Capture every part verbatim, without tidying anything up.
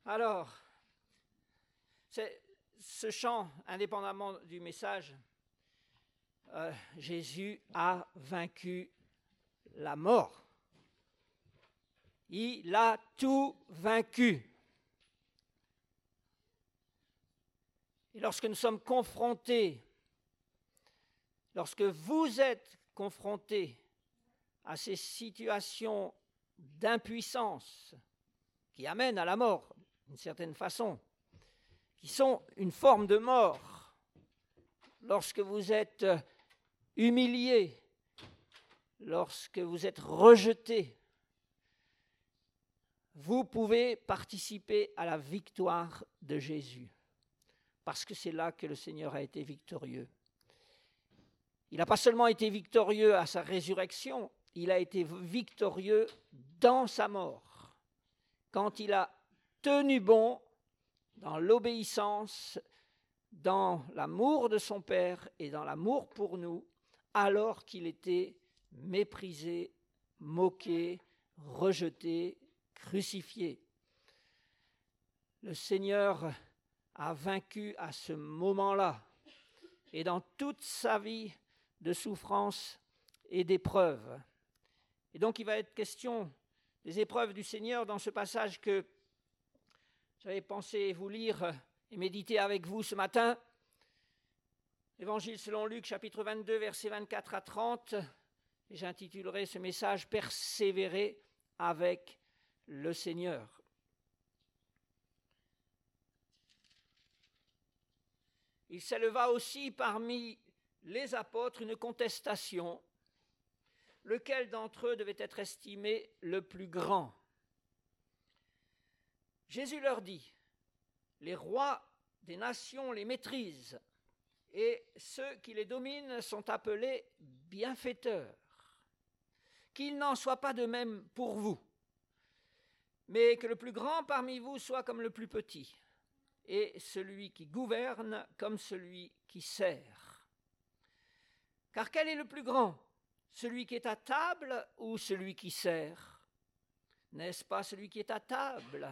Alors, c'est, ce chant, indépendamment du message, euh, Jésus a vaincu la mort. Il a tout vaincu. Et lorsque nous sommes confrontés, lorsque vous êtes confrontés à ces situations d'impuissance qui amènent à la mort, d'une certaine façon, qui sont une forme de mort, lorsque vous êtes humilié, lorsque vous êtes rejeté, vous pouvez participer à la victoire de Jésus, parce que c'est là que le Seigneur a été victorieux. Il n'a pas seulement été victorieux à sa résurrection, il a été victorieux dans sa mort, quand il a tenu bon dans l'obéissance, dans l'amour de son Père et dans l'amour pour nous, alors qu'il était méprisé, moqué, rejeté, crucifié. Le Seigneur a vaincu à ce moment-là et dans toute sa vie de souffrance et d'épreuves. Et donc il va être question des épreuves du Seigneur dans ce passage que j'avais pensé vous lire et méditer avec vous ce matin. Évangile selon Luc, chapitre vingt-deux, versets vingt-quatre à trente. Et j'intitulerai ce message « Persévérer avec le Seigneur ». Il s'éleva aussi parmi les apôtres une contestation, lequel d'entre eux devait être estimé le plus grand. Jésus leur dit, les rois des nations les maîtrisent, et ceux qui les dominent sont appelés bienfaiteurs. Qu'il n'en soit pas de même pour vous, mais que le plus grand parmi vous soit comme le plus petit, et celui qui gouverne comme celui qui sert. Car quel est le plus grand, celui qui est à table ou celui qui sert? N'est-ce pas celui qui est à table?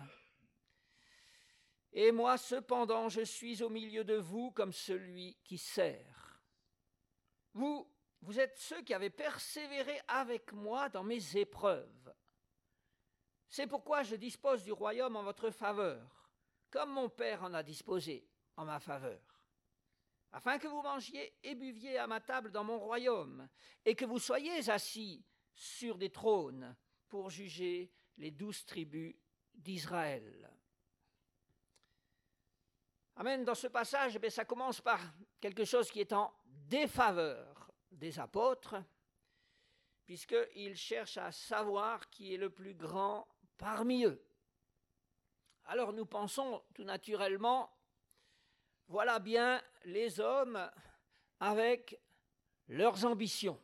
Et moi, cependant, je suis au milieu de vous comme celui qui sert. Vous, vous êtes ceux qui avez persévéré avec moi dans mes épreuves. C'est pourquoi je dispose du royaume en votre faveur, comme mon Père en a disposé en ma faveur, afin que vous mangiez et buviez à ma table dans mon royaume, et que vous soyez assis sur des trônes pour juger les douze tribus d'Israël. Amen. Dans ce passage, eh ça commence par quelque chose qui est en défaveur des apôtres, puisqu'ils cherchent à savoir qui est le plus grand parmi eux. Alors nous pensons tout naturellement, voilà bien les hommes avec leurs ambitions.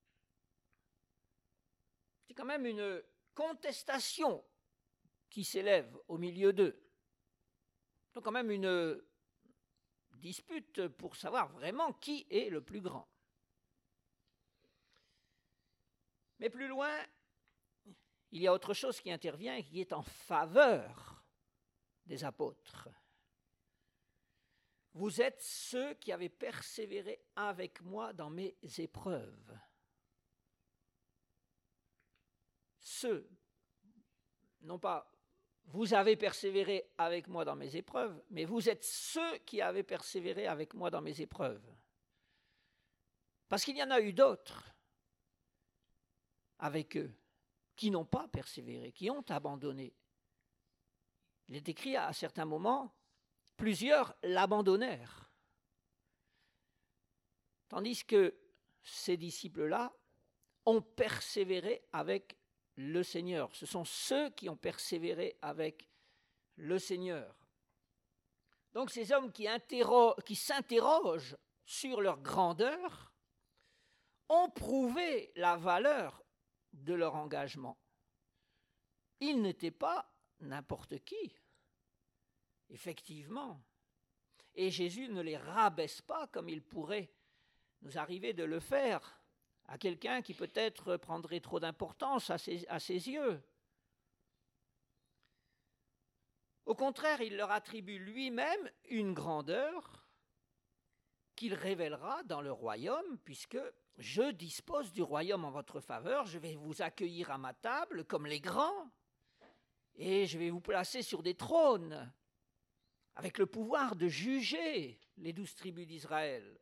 C'est quand même une contestation qui s'élève au milieu d'eux. Donc quand même une dispute pour savoir vraiment qui est le plus grand. Mais plus loin, il y a autre chose qui intervient et qui est en faveur des apôtres. Vous êtes ceux qui avez persévéré avec moi dans mes épreuves. Ceux, non pas vous avez persévéré avec moi dans mes épreuves, mais vous êtes ceux qui avez persévéré avec moi dans mes épreuves. Parce qu'il y en a eu d'autres avec eux qui n'ont pas persévéré, qui ont abandonné. Il est écrit à certains moments, plusieurs l'abandonnèrent. Tandis que ces disciples-là ont persévéré avec le Seigneur. Ce sont ceux qui ont persévéré avec le Seigneur. Donc ces hommes qui, interro- qui s'interrogent sur leur grandeur ont prouvé la valeur de leur engagement. Ils n'étaient pas n'importe qui, effectivement. Et Jésus ne les rabaisse pas comme il pourrait nous arriver de le faire à quelqu'un qui peut-être prendrait trop d'importance à ses, à ses yeux. Au contraire, il leur attribue lui-même une grandeur qu'il révélera dans le royaume, puisque je dispose du royaume en votre faveur, je vais vous accueillir à ma table comme les grands, et je vais vous placer sur des trônes, avec le pouvoir de juger les douze tribus d'Israël.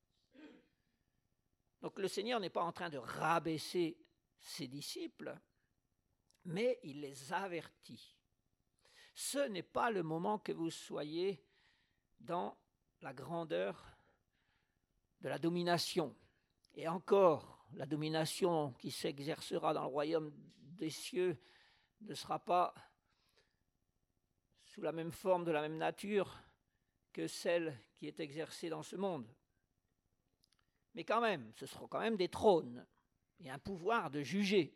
Donc le Seigneur n'est pas en train de rabaisser ses disciples, mais il les avertit. Ce n'est pas le moment que vous soyez dans la grandeur de la domination. Et encore, la domination qui s'exercera dans le royaume des cieux ne sera pas sous la même forme, de la même nature que celle qui est exercée dans ce monde. Mais quand même, ce seront quand même des trônes et un pouvoir de juger.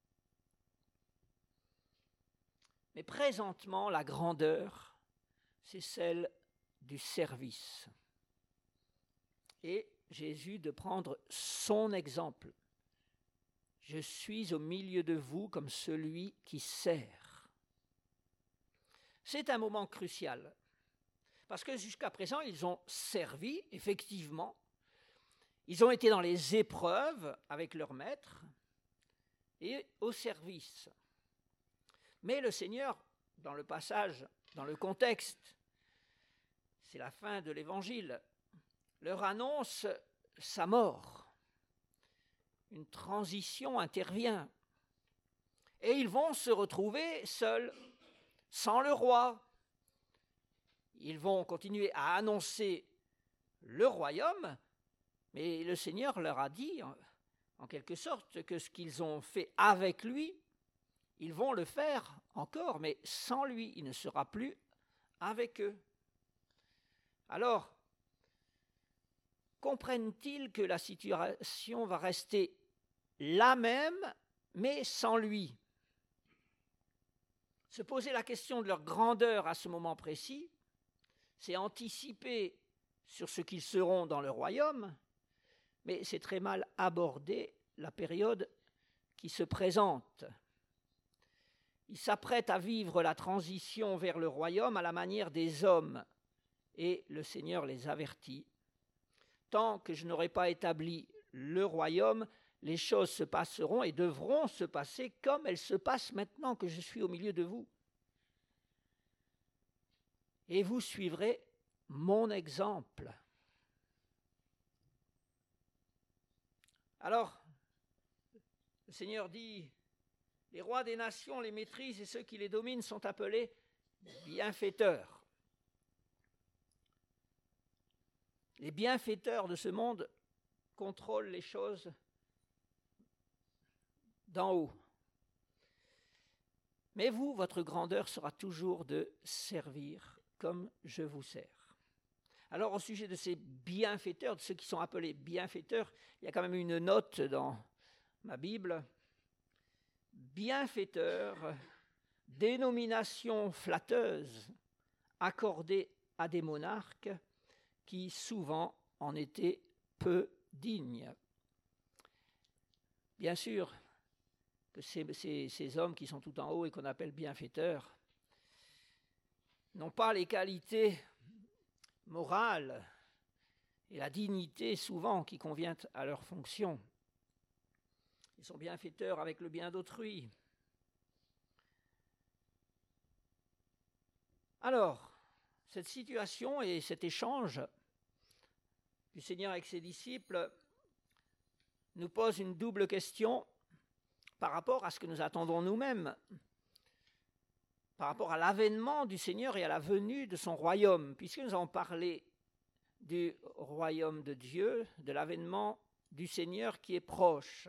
Mais présentement, la grandeur, c'est celle du service. Et Jésus de prendre son exemple. Je suis au milieu de vous comme celui qui sert. C'est un moment crucial, parce que jusqu'à présent, ils ont servi, effectivement. Ils ont été dans les épreuves avec leur maître et au service. Mais le Seigneur, dans le passage, dans le contexte, c'est la fin de l'Évangile, leur annonce sa mort. Une transition intervient. Et ils vont se retrouver seuls, sans le roi. Ils vont continuer à annoncer le royaume, mais le Seigneur leur a dit, en quelque sorte, que ce qu'ils ont fait avec lui, ils vont le faire encore, mais sans lui, il ne sera plus avec eux. Alors, comprennent-ils que la situation va rester la même, mais sans lui? Se poser la question de leur grandeur à ce moment précis, c'est anticiper sur ce qu'ils seront dans le royaume, mais c'est très mal aborder la période qui se présente. Ils s'apprêtent à vivre la transition vers le royaume à la manière des hommes, et le Seigneur les avertit. Tant que je n'aurai pas établi le royaume, les choses se passeront et devront se passer comme elles se passent maintenant que je suis au milieu de vous. Et vous suivrez mon exemple. Alors, le Seigneur dit, les rois des nations les maîtrisent et ceux qui les dominent sont appelés bienfaiteurs. Les bienfaiteurs de ce monde contrôlent les choses d'en haut. Mais vous, votre grandeur sera toujours de servir comme je vous sers. Alors, au sujet de ces bienfaiteurs, de ceux qui sont appelés bienfaiteurs, il y a quand même une note dans ma Bible. Bienfaiteur, dénomination flatteuse accordée à des monarques qui souvent en étaient peu dignes. Bien sûr que ces, ces, ces hommes qui sont tout en haut et qu'on appelle bienfaiteurs n'ont pas les qualités morales et la dignité souvent qui convient à leur fonction. Ils sont bienfaiteurs avec le bien d'autrui. Alors, cette situation et cet échange du Seigneur avec ses disciples nous pose une double question par rapport à ce que nous attendons nous-mêmes, par rapport à l'avènement du Seigneur et à la venue de son royaume, puisque nous avons parlé du royaume de Dieu, de l'avènement du Seigneur qui est proche.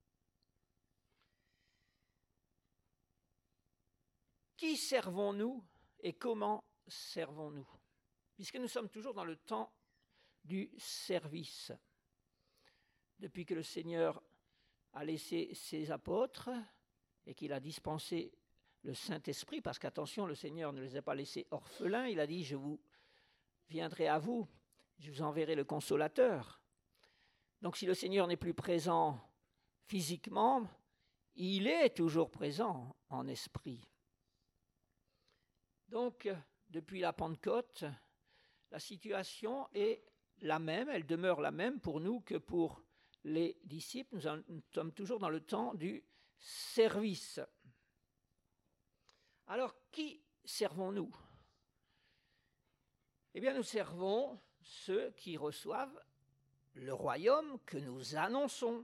Qui servons-nous et comment servons-nous? Puisque nous sommes toujours dans le temps du service. Depuis que le Seigneur a laissé ses apôtres et qu'il a dispensé le Saint-Esprit, parce qu'attention, le Seigneur ne les a pas laissés orphelins, il a dit « Je vous viendrai à vous, je vous enverrai le Consolateur ». Donc si le Seigneur n'est plus présent physiquement, il est toujours présent en esprit. Donc, depuis la Pentecôte, la situation est la même, elle demeure la même pour nous que pour les disciples. Nous, en, nous sommes toujours dans le temps du service. Alors, qui servons-nous? Eh bien, nous servons ceux qui reçoivent le royaume que nous annonçons.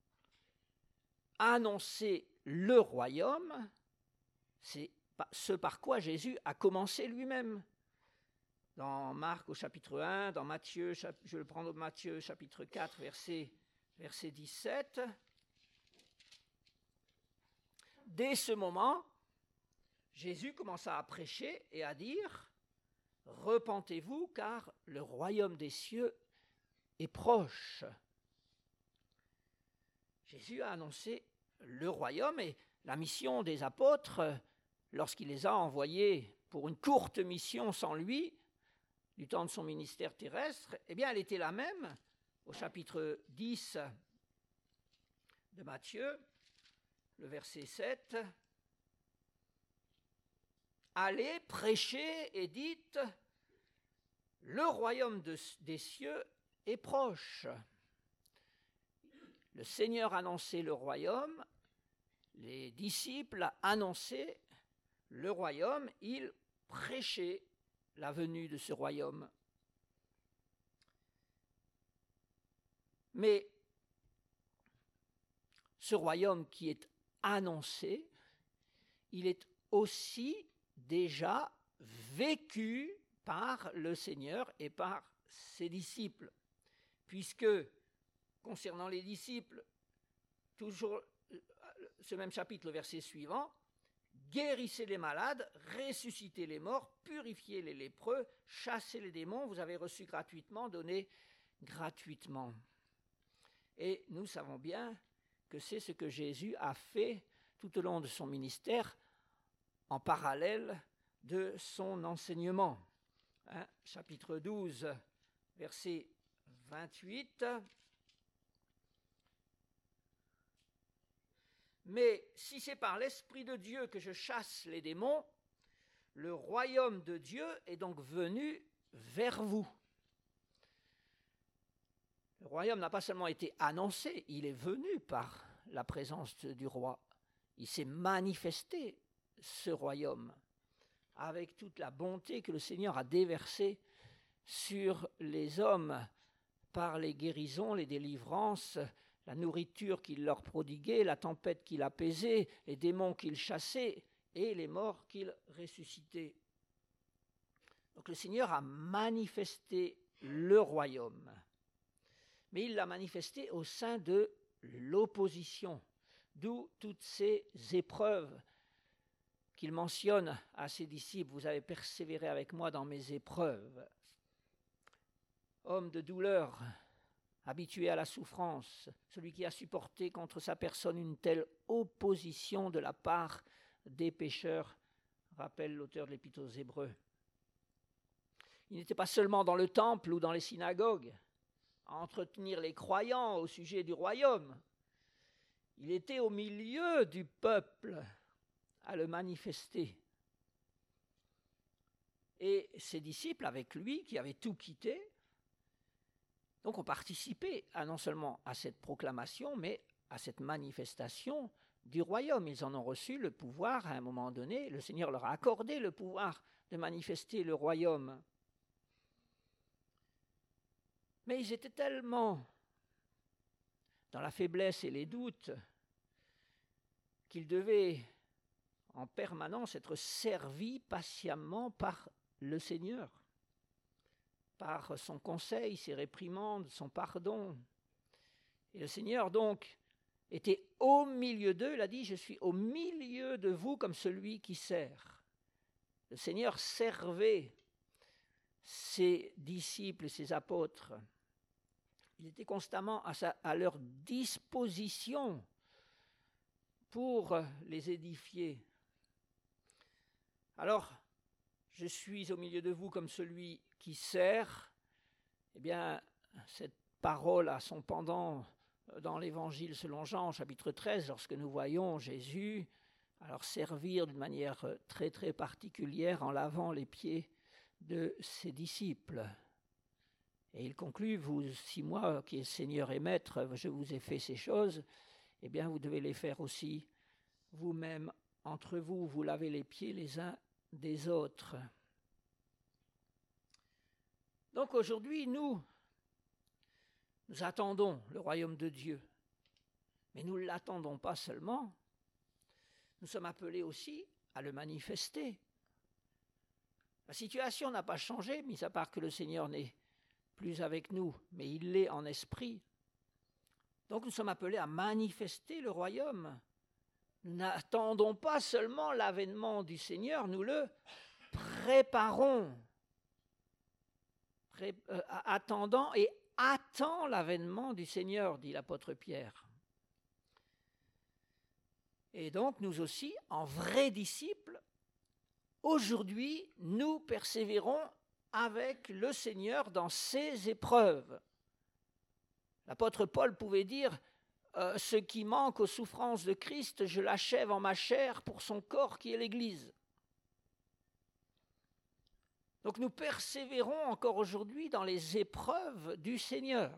Annoncer le royaume, c'est ce par quoi Jésus a commencé lui-même. Dans Marc au chapitre un, dans Matthieu, je vais le prendre au Matthieu chapitre quatre, verset, verset dix-sept. Dès ce moment, Jésus commença à prêcher et à dire « Repentez-vous, car le royaume des cieux est proche. » Jésus a annoncé le royaume et la mission des apôtres, lorsqu'il les a envoyés pour une courte mission sans lui, du temps de son ministère terrestre, eh bien, elle était la même au chapitre dix de Matthieu, le verset sept. Allez, prêchez et dites, le royaume de, des cieux est proche. Le Seigneur annonçait le royaume, les disciples annonçaient le royaume, ils prêchaient la venue de ce royaume. Mais ce royaume qui est annoncé, il est aussi déjà vécu par le Seigneur et par ses disciples, puisque concernant les disciples, toujours ce même chapitre, le verset suivant, guérissez les malades, ressuscitez les morts, purifiez les lépreux, chassez les démons, vous avez reçu gratuitement, donnez gratuitement. Et nous savons bien que c'est ce que Jésus a fait tout au long de son ministère, en parallèle de son enseignement. Hein, chapitre douze, verset vingt-huit. Mais si c'est par l'Esprit de Dieu que je chasse les démons, le royaume de Dieu est donc venu vers vous. Le royaume n'a pas seulement été annoncé, il est venu par la présence du roi. Il s'est manifesté, ce royaume, avec toute la bonté que le Seigneur a déversée sur les hommes par les guérisons, les délivrances, la nourriture qu'il leur prodiguait, la tempête qu'il apaisait, les démons qu'il chassait et les morts qu'il ressuscitait. Donc le Seigneur a manifesté le royaume, mais il l'a manifesté au sein de l'opposition, d'où toutes ces épreuves qu'il mentionne à ses disciples. Vous avez persévéré avec moi dans mes épreuves. Homme de douleur, habitué à la souffrance, celui qui a supporté contre sa personne une telle opposition de la part des pécheurs, rappelle l'auteur de l'Épître aux Hébreux. Il n'était pas seulement dans le temple ou dans les synagogues à entretenir les croyants au sujet du royaume. Il était au milieu du peuple à le manifester. Et ses disciples avec lui, qui avaient tout quitté, donc ont participé à, non seulement à cette proclamation, mais à cette manifestation du royaume. Ils en ont reçu le pouvoir à un moment donné. Le Seigneur leur a accordé le pouvoir de manifester le royaume. Mais ils étaient tellement dans la faiblesse et les doutes qu'ils devaient en permanence être servis patiemment par le Seigneur, par son conseil, ses réprimandes, son pardon. Et le Seigneur donc était au milieu d'eux, il a dit « Je suis au milieu de vous comme celui qui sert ». Le Seigneur servait ses disciples et ses apôtres. Il était constamment à, sa, à leur disposition pour les édifier. Alors, je suis au milieu de vous comme celui qui sert. Eh bien, cette parole a son pendant dans l'Évangile selon Jean, chapitre treize, lorsque nous voyons Jésus alors servir d'une manière très très particulière en lavant les pieds de ses disciples. Et il conclut, vous, si moi, qui est Seigneur et Maître, je vous ai fait ces choses, eh bien vous devez les faire aussi vous-même, entre vous, vous lavez les pieds les uns des autres. Donc aujourd'hui, nous, nous attendons le royaume de Dieu, mais nous ne l'attendons pas seulement, nous sommes appelés aussi à le manifester. La situation n'a pas changé, mis à part que le Seigneur n'est plus avec nous, mais il l'est en esprit. Donc nous sommes appelés à manifester le royaume. Nous n'attendons pas seulement l'avènement du Seigneur, nous le préparons. Pré- euh, attendant et attend l'avènement du Seigneur, dit l'apôtre Pierre. Et donc nous aussi, en vrais disciples, aujourd'hui, nous persévérons avec le Seigneur dans ses épreuves. L'apôtre Paul pouvait dire euh, « Ce qui manque aux souffrances de Christ, je l'achève en ma chair pour son corps qui est l'Église ». Donc nous persévérons encore aujourd'hui dans les épreuves du Seigneur.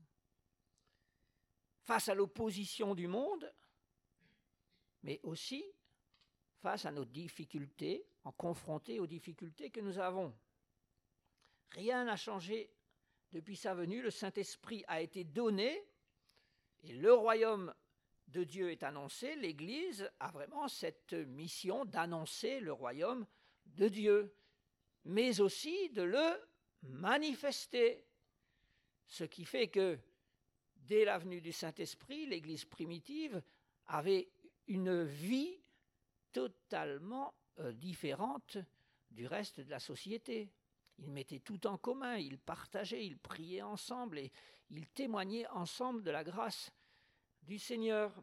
Face à l'opposition du monde, mais aussi face à nos difficultés, en confronté aux difficultés que nous avons. Rien n'a changé depuis sa venue, le Saint-Esprit a été donné et le royaume de Dieu est annoncé. L'Église a vraiment cette mission d'annoncer le royaume de Dieu, mais aussi de le manifester. Ce qui fait que, dès la venue du Saint-Esprit, l'Église primitive avait une vie totalement euh, différente du reste de la société. Ils mettaient tout en commun, ils partageaient, ils priaient ensemble et ils témoignaient ensemble de la grâce du Seigneur.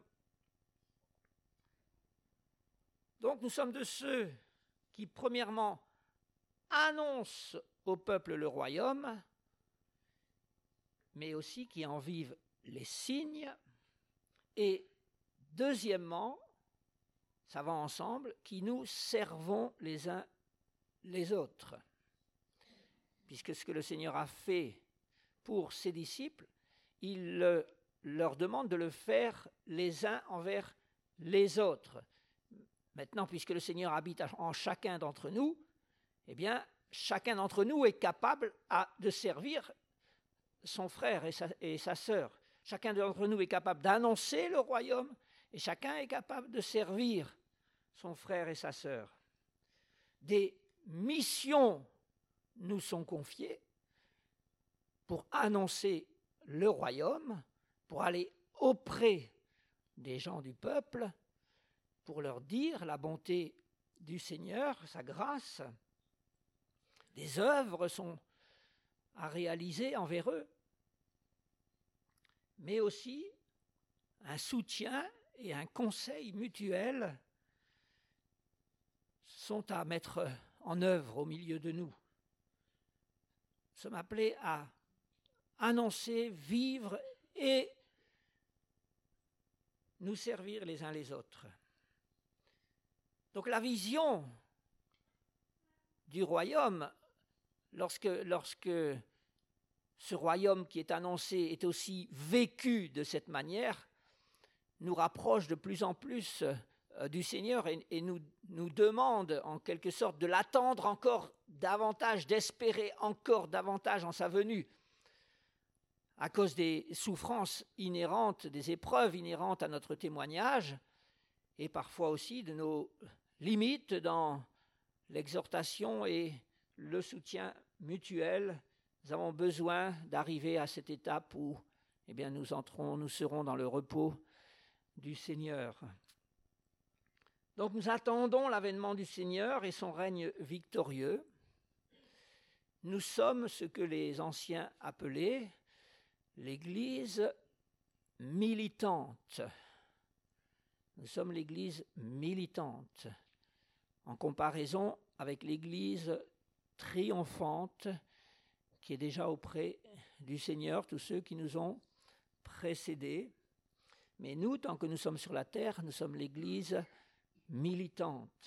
Donc nous sommes de ceux qui, premièrement, annoncent au peuple le royaume, mais aussi qui en vivent les signes, et deuxièmement, ça va ensemble, qui nous servons les uns les autres. Puisque ce que le Seigneur a fait pour ses disciples, il le, leur demande de le faire les uns envers les autres. Maintenant, puisque le Seigneur habite en chacun d'entre nous, eh bien, chacun d'entre nous est capable à, de servir son frère et sa, et sa sœur. Chacun d'entre nous est capable d'annoncer le royaume et chacun est capable de servir son frère et sa sœur. Des missions nous sont confiées pour annoncer le royaume, pour aller auprès des gens du peuple, pour leur dire la bonté du Seigneur, sa grâce. Des œuvres sont à réaliser envers eux, mais aussi un soutien et un conseil mutuel sont à mettre en œuvre au milieu de nous. Nous sommes appelés à annoncer, vivre et nous servir les uns les autres. Donc la vision du royaume, lorsque, lorsque ce royaume qui est annoncé est aussi vécu de cette manière, nous rapproche de plus en plus euh, du Seigneur et, et nous, nous demande en quelque sorte de l'attendre encore davantage, d'espérer encore davantage en sa venue, à cause des souffrances inhérentes, des épreuves inhérentes à notre témoignage, et parfois aussi de nos limites dans l'exhortation et le soutien mutuel. Nous avons besoin d'arriver à cette étape où eh bien, nous entrons, nous serons dans le repos du Seigneur. Donc nous attendons l'avènement du Seigneur et son règne victorieux. Nous sommes ce que les anciens appelaient l'Église militante. Nous sommes l'Église militante, en comparaison avec l'Église triomphante qui est déjà auprès du Seigneur, tous ceux qui nous ont précédés. Mais nous, tant que nous sommes sur la terre, nous sommes l'Église militante,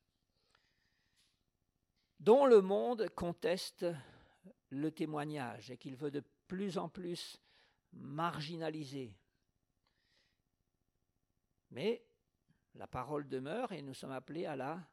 dont le monde conteste le témoignage et qu'il veut de plus en plus marginaliser. Mais la parole demeure et nous sommes appelés à la,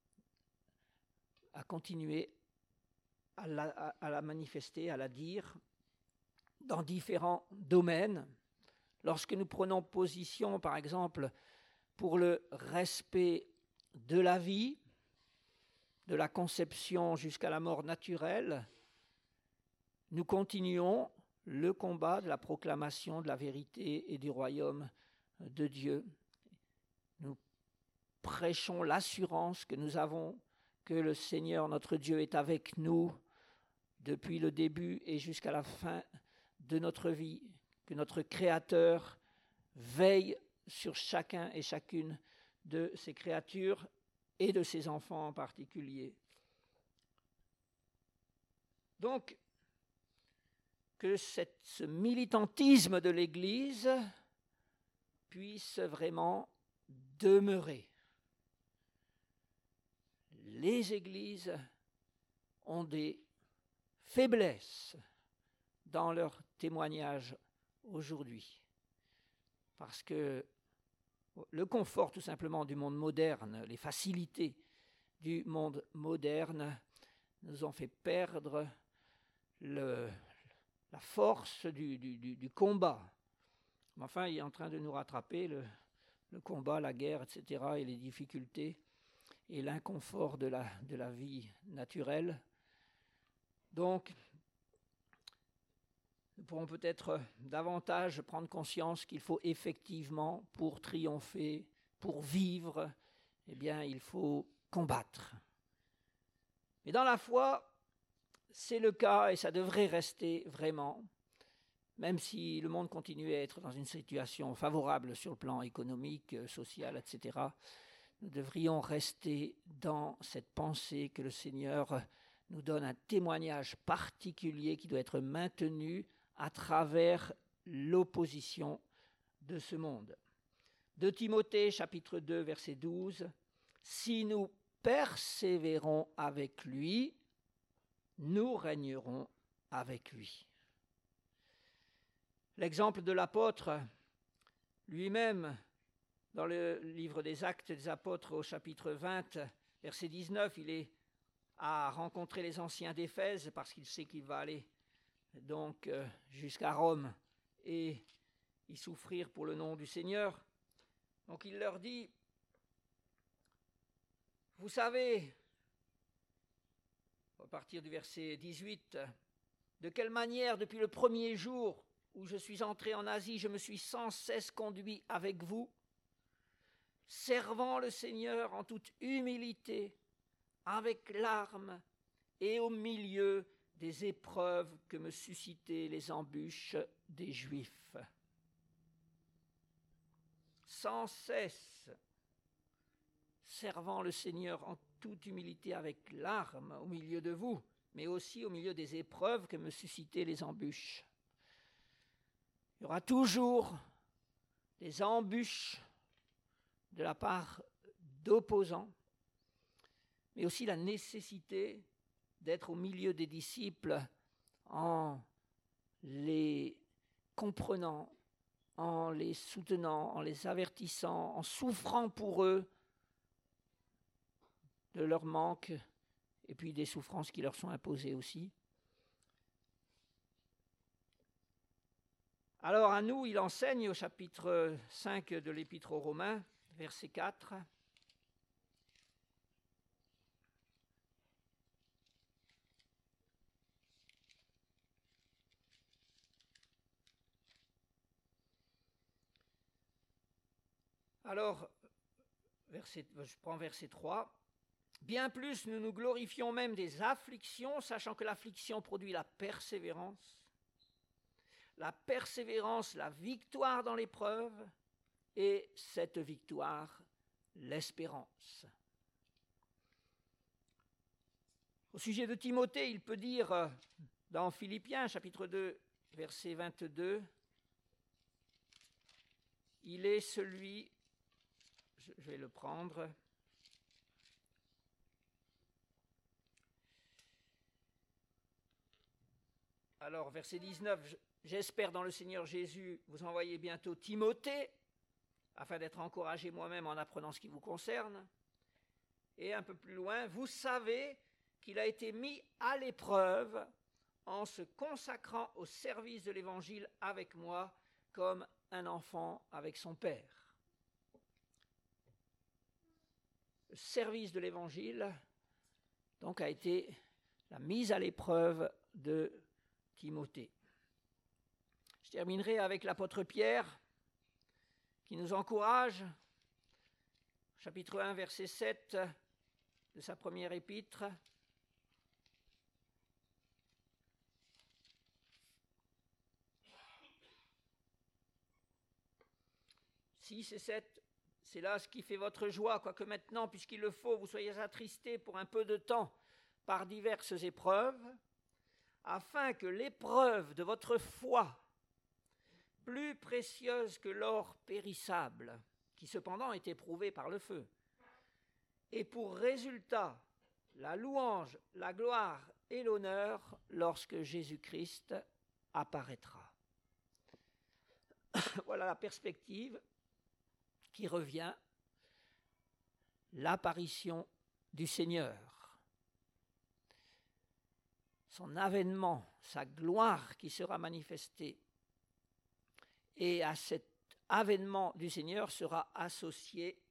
à continuer à la, à, à la manifester, à la dire dans différents domaines. Lorsque nous prenons position, par exemple, pour le respect de la vie, de la conception jusqu'à la mort naturelle, nous continuons le combat de la proclamation de la vérité et du royaume de Dieu. Nous prêchons l'assurance que nous avons que le Seigneur, notre Dieu, est avec nous depuis le début et jusqu'à la fin de notre vie, que notre Créateur veille sur chacun et chacune de ses créatures et de ses enfants en particulier. Donc, que cette, ce militantisme de l'Église puisse vraiment demeurer. Les Églises ont des faiblesses dans leur témoignage aujourd'hui, parce que le confort tout simplement du monde moderne, les facilités du monde moderne nous ont fait perdre le, la force du, du, du, du combat. Mais enfin, il est en train de nous rattraper le, le combat, la guerre, et cetera, et les difficultés et l'inconfort de la, de la vie naturelle. Donc, nous pourrons peut-être davantage prendre conscience qu'il faut effectivement, pour triompher, pour vivre, eh bien, il faut combattre. Mais dans la foi, c'est le cas et ça devrait rester vraiment, même si le monde continue à être dans une situation favorable sur le plan économique, social, et cetera. Nous devrions rester dans cette pensée que le Seigneur nous donne un témoignage particulier qui doit être maintenu à travers l'opposition de ce monde. De Timothée, chapitre deux, verset douze, « Si nous persévérons avec lui, nous régnerons avec lui. » L'exemple de l'apôtre lui-même, dans le livre des Actes des Apôtres au chapitre vingt, verset dix-neuf, il est à rencontrer les anciens d'Éphèse parce qu'il sait qu'il va aller donc euh, jusqu'à Rome et y souffrir pour le nom du Seigneur. Donc il leur dit, vous savez, à partir du verset dix-huit, de quelle manière depuis le premier jour où je suis entré en Asie, je me suis sans cesse conduit avec vous, servant le Seigneur en toute humilité, avec larmes et au milieu des épreuves que me suscitaient les embûches des Juifs. Sans cesse, servant le Seigneur en toute humilité avec larmes au milieu de vous, mais aussi au milieu des épreuves que me suscitaient les embûches. Il y aura toujours des embûches de la part d'opposants, mais aussi la nécessité d'être au milieu des disciples en les comprenant, en les soutenant, en les avertissant, en souffrant pour eux de leur manque et puis des souffrances qui leur sont imposées aussi. Alors à nous, il enseigne au chapitre cinq de l'Épître aux Romains, verset quatre. Alors, verset, je prends verset trois. Bien plus, nous nous glorifions même des afflictions, sachant que l'affliction produit la persévérance. La persévérance, la victoire dans l'épreuve, et cette victoire, l'espérance. Au sujet de Timothée, il peut dire dans Philippiens, chapitre deux, verset vingt-deux, « Il est celui, je vais le prendre. Alors, verset dix-neuf, j'espère dans le Seigneur Jésus vous envoyer bientôt Timothée, afin d'être encouragé moi-même en apprenant ce qui vous concerne. Et un peu plus loin, vous savez qu'il a été mis à l'épreuve en se consacrant au service de l'Évangile avec moi, comme un enfant avec son père. Le service de l'Évangile, donc, a été la mise à l'épreuve de Timothée. Je terminerai avec l'apôtre Pierre, qui nous encourage, chapitre un, verset sept de sa première épître. six et sept, c'est là ce qui fait votre joie, quoique maintenant, puisqu'il le faut, vous soyez attristés pour un peu de temps par diverses épreuves, afin que l'épreuve de votre foi, plus précieuse que l'or périssable, qui cependant est éprouvé par le feu, ait pour résultat la louange, la gloire et l'honneur lorsque Jésus-Christ apparaîtra. Voilà la perspective qui revient, l'apparition du Seigneur, son avènement, sa gloire qui sera manifestée. Et à cet avènement du Seigneur sera associé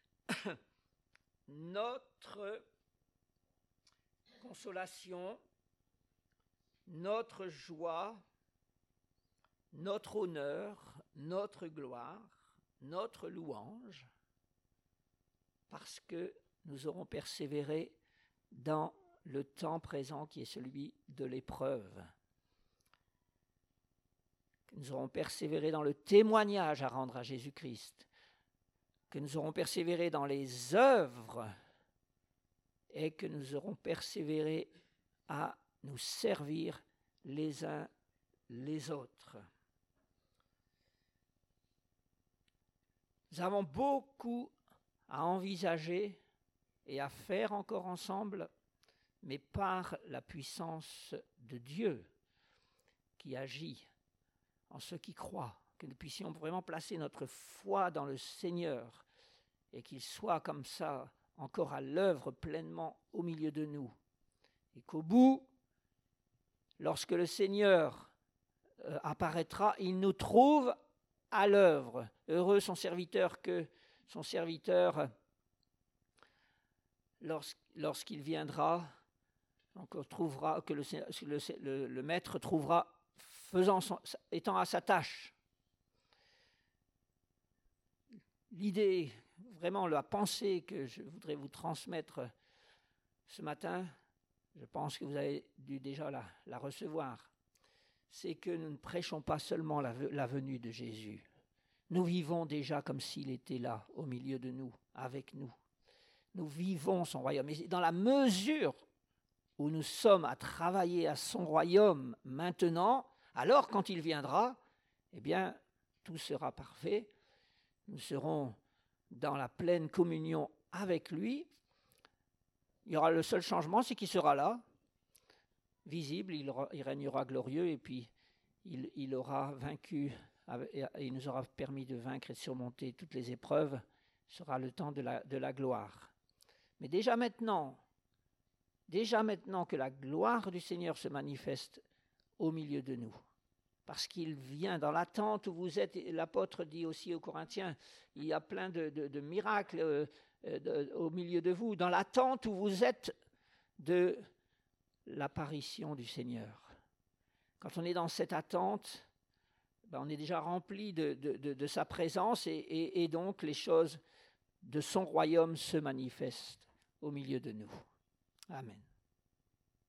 notre consolation, notre joie, notre honneur, notre gloire, notre louange, parce que nous aurons persévéré dans le temps présent qui est celui de l'épreuve. Que nous aurons persévéré dans le témoignage à rendre à Jésus-Christ, que nous aurons persévéré dans les œuvres et que nous aurons persévéré à nous servir les uns les autres. Nous avons beaucoup à envisager et à faire encore ensemble, mais par la puissance de Dieu qui agit en ceux qui croient, que nous puissions vraiment placer notre foi dans le Seigneur et qu'il soit comme ça encore à l'œuvre pleinement au milieu de nous. Et qu'au bout, lorsque le Seigneur euh, apparaîtra, il nous trouve à l'œuvre. Heureux son serviteur que son serviteur, lorsqu'il viendra, donc trouvera, que le, le, le, le maître trouvera faisant son, étant à sa tâche. L'idée, vraiment la pensée que je voudrais vous transmettre ce matin, je pense que vous avez dû déjà la, la recevoir, c'est que nous ne prêchons pas seulement la, la venue de Jésus. Nous vivons déjà comme s'il était là, au milieu de nous, avec nous. Nous vivons son royaume. Et dans la mesure où nous sommes à travailler à son royaume maintenant, alors quand il viendra, eh bien, tout sera parfait. Nous serons dans la pleine communion avec lui. Il y aura le seul changement, c'est qu'il sera là, visible, il, aura, il régnera glorieux, et puis il, il aura vaincu, et il nous aura permis de vaincre et de surmonter toutes les épreuves. Ce sera le temps de la, de la gloire. Mais déjà maintenant, déjà maintenant que la gloire du Seigneur se manifeste au milieu de nous, parce qu'il vient dans l'attente où vous êtes, l'apôtre dit aussi aux Corinthiens, il y a plein de, de, de miracles euh, de, au milieu de vous, dans l'attente où vous êtes de l'apparition du Seigneur. Quand on est dans cette attente, ben on est déjà rempli de, de, de, de sa présence et, et, et donc les choses de son royaume se manifestent au milieu de nous. Amen.